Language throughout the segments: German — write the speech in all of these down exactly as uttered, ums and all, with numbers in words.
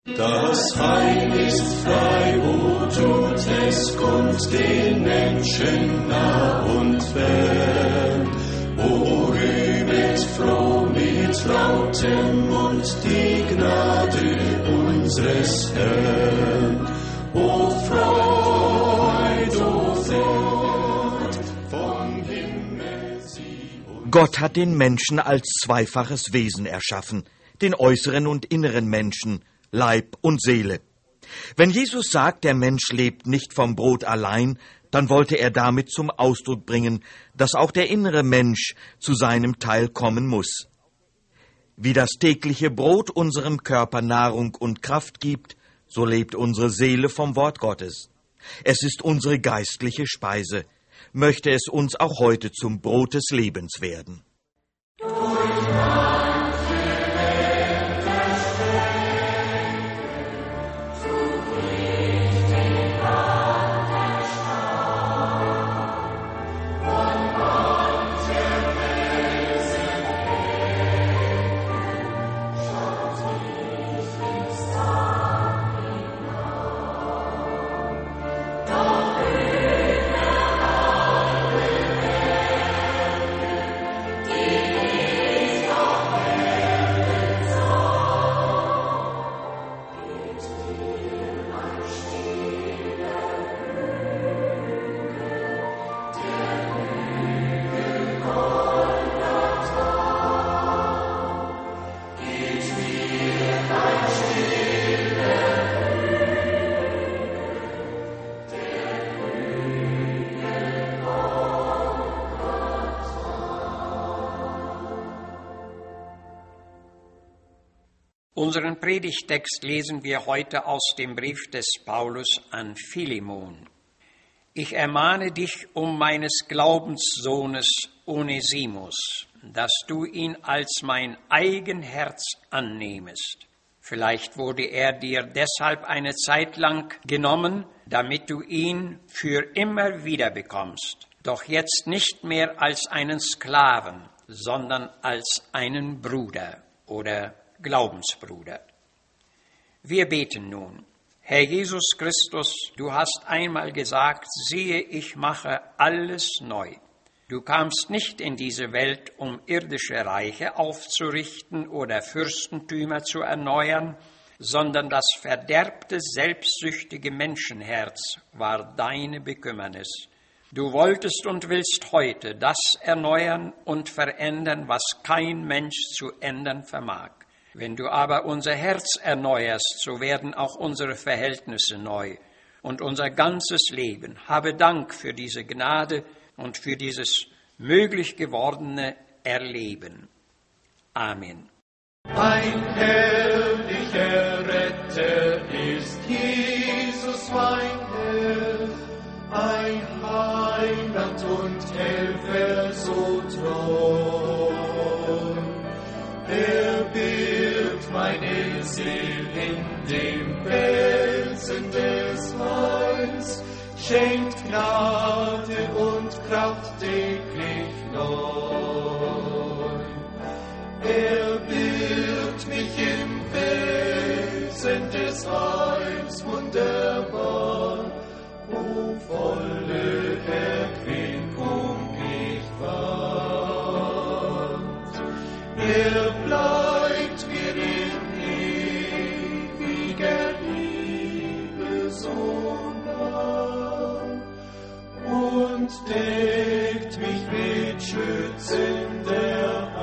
Das Heil ist frei, wo tut es, kommt den Menschen nah und fern. O rühmet froh mit lautem Mund die Gnade unseres Herrn. O Freud, o Freud, vom Himmel sie uns. Gott hat den Menschen als zweifaches Wesen erschaffen, den äußeren und inneren Menschen, Leib und Seele. Wenn Jesus sagt, der Mensch lebt nicht vom Brot allein, dann wollte er damit zum Ausdruck bringen, dass auch der innere Mensch zu seinem Teil kommen muss. Wie das tägliche Brot unserem Körper Nahrung und Kraft gibt, so lebt unsere Seele vom Wort Gottes. Es ist unsere geistliche Speise. Möchte es uns auch heute zum Brot des Lebens werden. Unseren Predigttext lesen wir heute aus dem Brief des Paulus an Philemon. Ich ermahne dich um meines Glaubenssohnes Onesimus, dass du ihn als mein eigen Herz annehmest. Vielleicht wurde er dir deshalb eine Zeit lang genommen, damit du ihn für immer wiederbekommst, doch jetzt nicht mehr als einen Sklaven, sondern als einen Bruder oder Glaubensbruder. Wir beten nun. Herr Jesus Christus, du hast einmal gesagt, siehe, ich mache alles neu. Du kamst nicht in diese Welt, um irdische Reiche aufzurichten oder Fürstentümer zu erneuern, sondern das verderbte, selbstsüchtige Menschenherz war deine Bekümmernis. Du wolltest und willst heute das erneuern und verändern, was kein Mensch zu ändern vermag. Wenn du aber unser Herz erneuerst, so werden auch unsere Verhältnisse neu und unser ganzes Leben. Habe Dank für diese Gnade und für dieses möglich gewordene Erleben. Amen. Ein herrlicher Retter ist Jesus mein Herr, ein Heiland und Helfer so treu. Er birgt meine Seele in dem Felsen des Heils, schenkt Gnade und Kraft täglich neu. Er birgt mich im Felsen des Heils wunderbar, wo volle Erquickung ich fand. Er bleibt mir in ewiger Liebe so nah und deckt mich mit schützender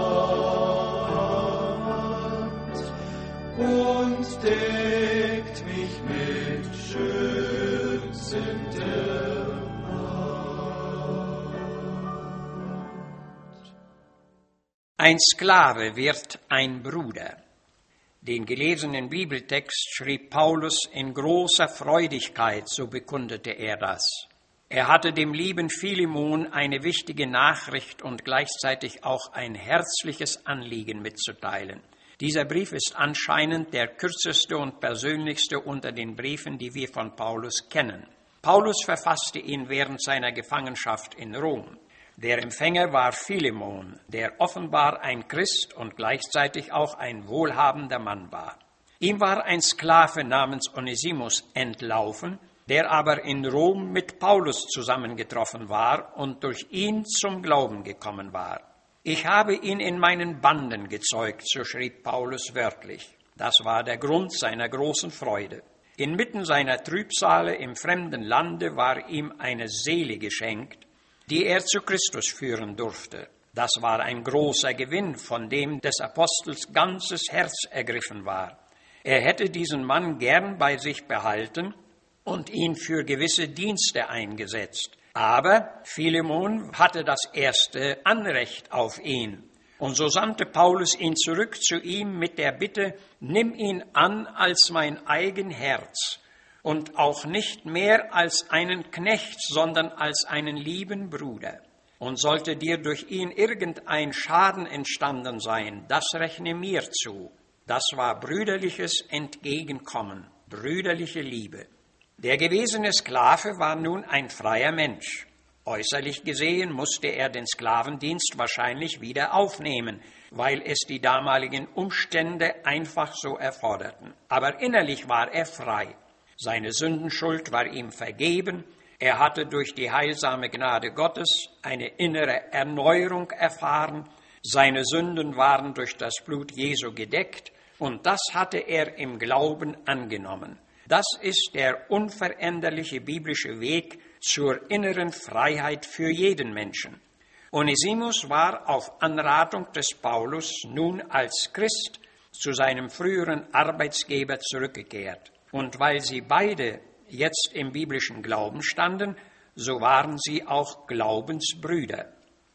Hand und deckt mich mit schützender Hand. Ein Sklave wird ein Bruder. Den gelesenen Bibeltext schrieb Paulus in großer Freudigkeit, so bekundete er das. Er hatte dem lieben Philemon eine wichtige Nachricht und gleichzeitig auch ein herzliches Anliegen mitzuteilen. Dieser Brief ist anscheinend der kürzeste und persönlichste unter den Briefen, die wir von Paulus kennen. Paulus verfasste ihn während seiner Gefangenschaft in Rom. Der Empfänger war Philemon, der offenbar ein Christ und gleichzeitig auch ein wohlhabender Mann war. Ihm war ein Sklave namens Onesimus entlaufen, der aber in Rom mit Paulus zusammengetroffen war und durch ihn zum Glauben gekommen war. Ich habe ihn in meinen Banden gezeugt, so schrieb Paulus wörtlich. Das war der Grund seiner großen Freude. Inmitten seiner Trübsale im fremden Lande war ihm eine Seele geschenkt, die er zu Christus führen durfte. Das war ein großer Gewinn, von dem des Apostels ganzes Herz ergriffen war. Er hätte diesen Mann gern bei sich behalten und ihn für gewisse Dienste eingesetzt. Aber Philemon hatte das erste Anrecht auf ihn. Und so sandte Paulus ihn zurück zu ihm mit der Bitte, nimm ihn an als mein eigen Herz und auch nicht mehr als einen Knecht, sondern als einen lieben Bruder. Und sollte dir durch ihn irgendein Schaden entstanden sein, das rechne mir zu. Das war brüderliches Entgegenkommen, brüderliche Liebe. Der gewesene Sklave war nun ein freier Mensch. Äußerlich gesehen musste er den Sklavendienst wahrscheinlich wieder aufnehmen, weil es die damaligen Umstände einfach so erforderten. Aber innerlich war er frei. Seine Sündenschuld war ihm vergeben. Er hatte durch die heilsame Gnade Gottes eine innere Erneuerung erfahren. Seine Sünden waren durch das Blut Jesu gedeckt und das hatte er im Glauben angenommen. Das ist der unveränderliche biblische Weg zur inneren Freiheit für jeden Menschen. Onesimus war auf Anratung des Paulus nun als Christ zu seinem früheren Arbeitsgeber zurückgekehrt. Und weil sie beide jetzt im biblischen Glauben standen, so waren sie auch Glaubensbrüder.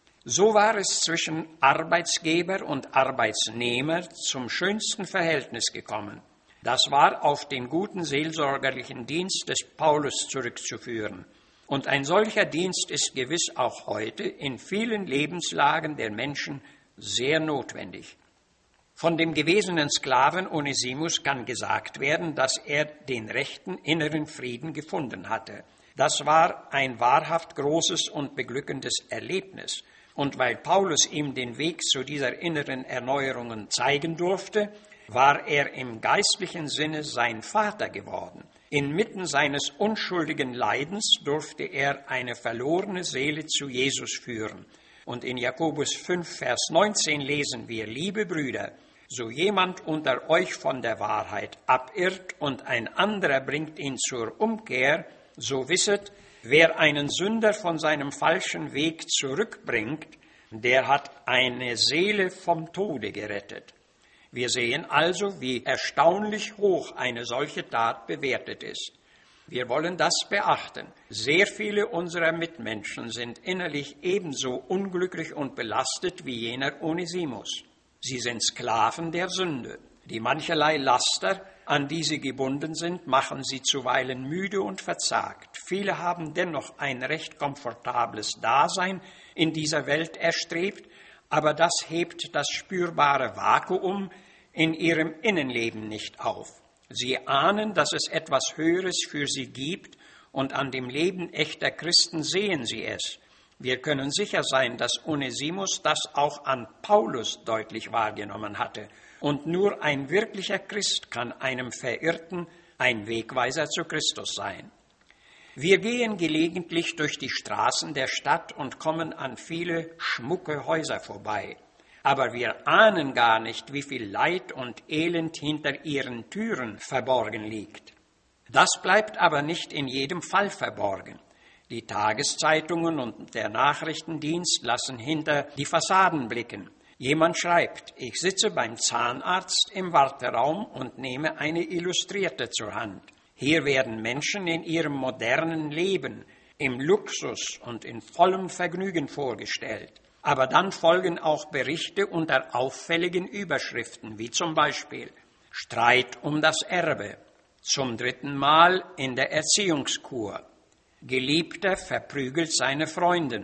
So war es zwischen Arbeitsgeber und Arbeitsnehmer zum schönsten Verhältnis gekommen. Das war auf den guten seelsorgerlichen Dienst des Paulus zurückzuführen. Und ein solcher Dienst ist gewiss auch heute in vielen Lebenslagen der Menschen sehr notwendig. Von dem gewesenen Sklaven Onesimus kann gesagt werden, dass er den rechten inneren Frieden gefunden hatte. Das war ein wahrhaft großes und beglückendes Erlebnis. Und weil Paulus ihm den Weg zu dieser inneren Erneuerung zeigen durfte, war er im geistlichen Sinne sein Vater geworden. Inmitten seines unschuldigen Leidens durfte er eine verlorene Seele zu Jesus führen. Und in Jakobus fünf, Vers neunzehn lesen wir, liebe Brüder, so jemand unter euch von der Wahrheit abirrt und ein anderer bringt ihn zur Umkehr, so wisset, wer einen Sünder von seinem falschen Weg zurückbringt, der hat eine Seele vom Tode gerettet. Wir sehen also, wie erstaunlich hoch eine solche Tat bewertet ist. Wir wollen das beachten. Sehr viele unserer Mitmenschen sind innerlich ebenso unglücklich und belastet wie jener Onesimus. Sie sind Sklaven der Sünde. Die mancherlei Laster, an die sie gebunden sind, machen sie zuweilen müde und verzagt. Viele haben dennoch ein recht komfortables Dasein in dieser Welt erstrebt, aber das hebt das spürbare Vakuum in ihrem Innenleben nicht auf. Sie ahnen, dass es etwas Höheres für sie gibt und an dem Leben echter Christen sehen sie es. Wir können sicher sein, dass Onesimus das auch an Paulus deutlich wahrgenommen hatte. Und nur ein wirklicher Christ kann einem Verirrten ein Wegweiser zu Christus sein. Wir gehen gelegentlich durch die Straßen der Stadt und kommen an viele schmucke Häuser vorbei. Aber wir ahnen gar nicht, wie viel Leid und Elend hinter ihren Türen verborgen liegt. Das bleibt aber nicht in jedem Fall verborgen. Die Tageszeitungen und der Nachrichtendienst lassen hinter die Fassaden blicken. Jemand schreibt, ich sitze beim Zahnarzt im Warteraum und nehme eine Illustrierte zur Hand. Hier werden Menschen in ihrem modernen Leben, im Luxus und in vollem Vergnügen vorgestellt. Aber dann folgen auch Berichte unter auffälligen Überschriften, wie zum Beispiel Streit um das Erbe, zum dritten Mal in der Erziehungskur, Geliebter verprügelt seine Freundin,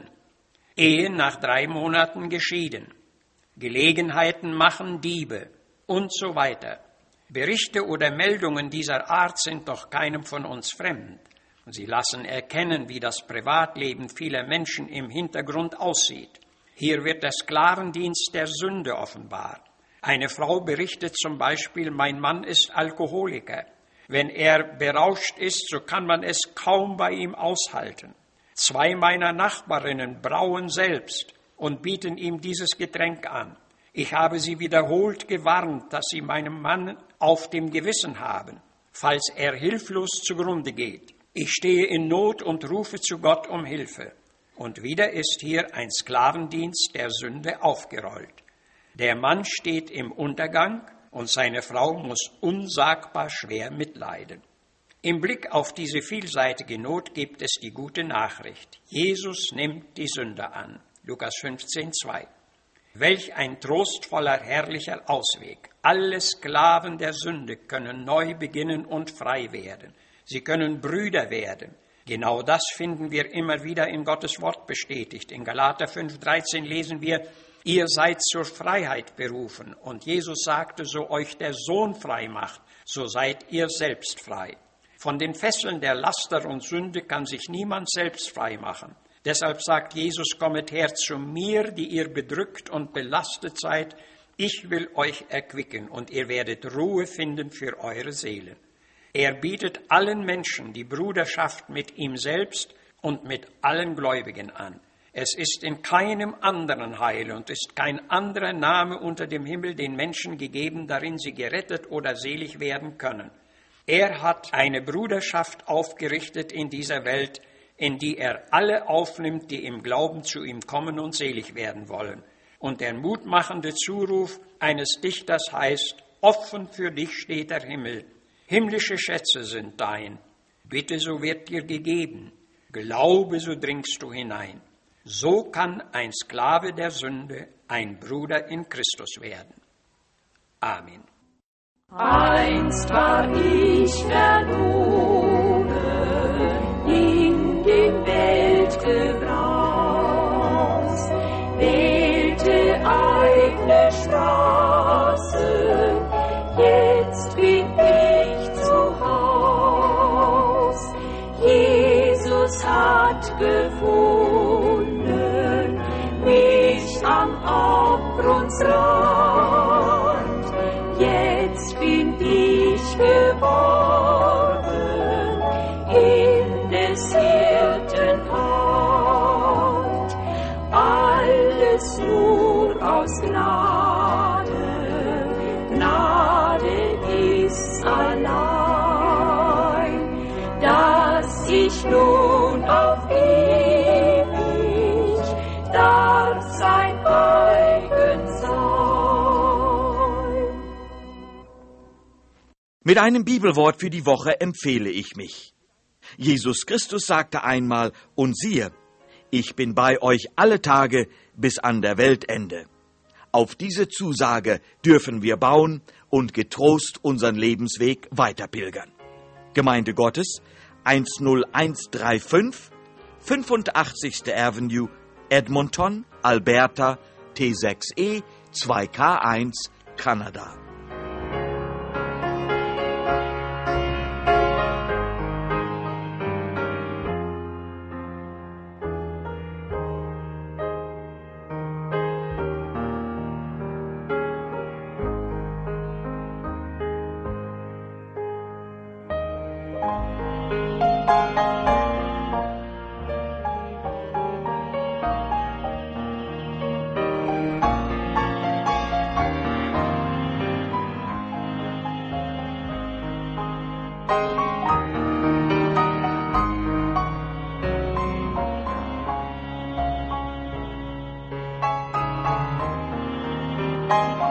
Ehe nach drei Monaten geschieden, Gelegenheiten machen Diebe und so weiter. Berichte oder Meldungen dieser Art sind doch keinem von uns fremd. Sie lassen erkennen, wie das Privatleben vieler Menschen im Hintergrund aussieht. Hier wird der Sklavendienst der Sünde offenbar. Eine Frau berichtet zum Beispiel, mein Mann ist Alkoholiker. Wenn er berauscht ist, so kann man es kaum bei ihm aushalten. Zwei meiner Nachbarinnen brauen selbst und bieten ihm dieses Getränk an. Ich habe sie wiederholt gewarnt, dass sie meinem Mann auf dem Gewissen haben, falls er hilflos zugrunde geht. Ich stehe in Not und rufe zu Gott um Hilfe. Und wieder ist hier ein Sklavendienst der Sünde aufgerollt. Der Mann steht im Untergang und seine Frau muss unsagbar schwer mitleiden. Im Blick auf diese vielseitige Not gibt es die gute Nachricht. Jesus nimmt die Sünder an. Lukas fünfzehn, zwei. Welch ein trostvoller, herrlicher Ausweg. Alle Sklaven der Sünde können neu beginnen und frei werden. Sie können Brüder werden. Genau das finden wir immer wieder in Gottes Wort bestätigt. In Galater fünf, dreizehn lesen wir, ihr seid zur Freiheit berufen. Und Jesus sagte, so euch der Sohn frei macht, so seid ihr selbst frei. Von den Fesseln der Laster und Sünde kann sich niemand selbst frei machen. Deshalb sagt Jesus, kommet her zu mir, die ihr bedrückt und belastet seid. Ich will euch erquicken und ihr werdet Ruhe finden für eure Seelen. Er bietet allen Menschen die Bruderschaft mit ihm selbst und mit allen Gläubigen an. Es ist in keinem anderen Heil und ist kein anderer Name unter dem Himmel den Menschen gegeben, darin sie gerettet oder selig werden können. Er hat eine Bruderschaft aufgerichtet in dieser Welt, in die er alle aufnimmt, die im Glauben zu ihm kommen und selig werden wollen. Und der mutmachende Zuruf eines Dichters heißt, offen für dich steht der Himmel, himmlische Schätze sind dein. Bitte, so wird dir gegeben, glaube, so dringst du hinein. So kann ein Sklave der Sünde ein Bruder in Christus werden. Amen. Einst war ich verloren in dem Weltgebraus, wählte eine Straße, jetzt bin ich zu Haus. Jesus hat gefunden mich am Abgrundsrand, jetzt bin ich geworden in des Hirten Hand. Alles nur aus Gnade, Gnade ist's allein, dass ich nun auf ewig darf sein eigen sein. Mit einem Bibelwort für die Woche empfehle ich mich. Jesus Christus sagte einmal, und siehe, ich bin bei euch alle Tage bis an der Weltende. Auf diese Zusage dürfen wir bauen und getrost unseren Lebensweg weiterpilgern. Gemeinde Gottes, eins null eins drei fünf, fünfundachtzigste Avenue, Edmonton, Alberta, T sechs E zwei K eins, Kanada. Thank you.